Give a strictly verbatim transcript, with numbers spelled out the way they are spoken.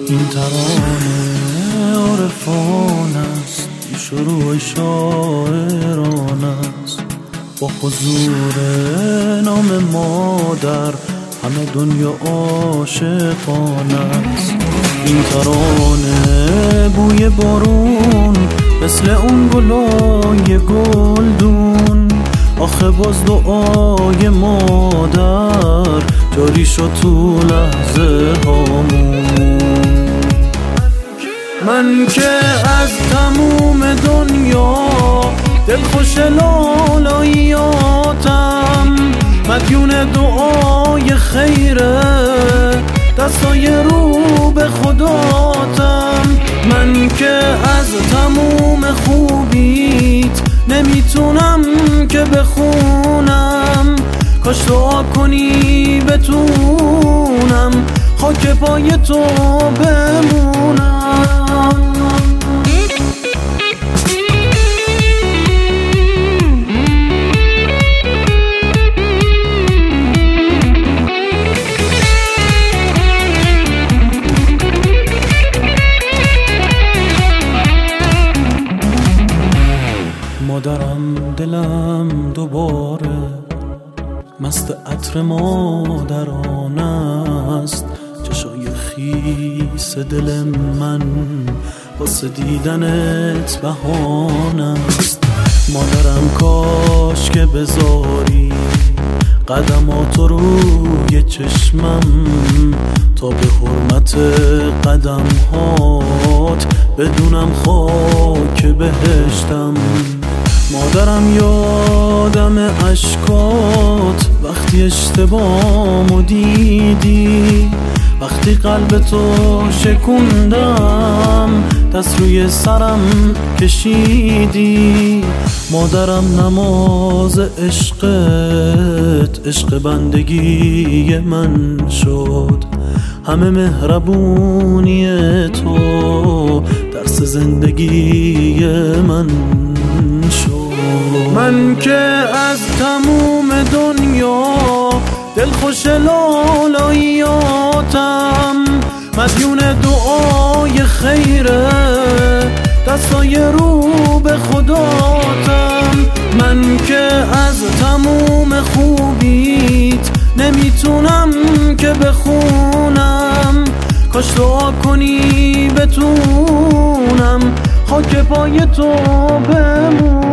این ترانه عرفان است، شروع شاعران است. با حضور نام مادر همه دنیا عاشقان است. این ترانه بوی بارون مثل اون گلای گلدون، آخه باز دعای مادر جاری شد تو لحظه هامون. من که از تموم دنیا دلخوش لالاییاتم، مدیون دعای خیره دستای رو به خداتم. من که از تموم خوبیت نمیتونم که بخونم، کاش دعا کنی بتونم خاک پای تو بمونم. مادرم دلم دوباره مست عطر مادران است، چشای خیس دل من واسه دیدنت بهانه است. مادرم کاش که بذاری قدماتو روی چشمم، تا به حرمت قدمهات بدونم خاک بهشتم. مادرم یادم اشکات وقتی اشتباهمو دیدی، وقتی قلب تو شکوندم دست روی سرم کشیدی. مادرم نماز عشقت عشق بندگی من شد، همه مهربونی تو درس زندگی من شد. من که از تموم دنیا دلخوش لالاییاتم، مدیون دعای خیره دستای رو به خداتم. من که از تموم خوبیت نمیتونم که بخونم، کاش دعا کنی بتونم خاک پای تو بمونم.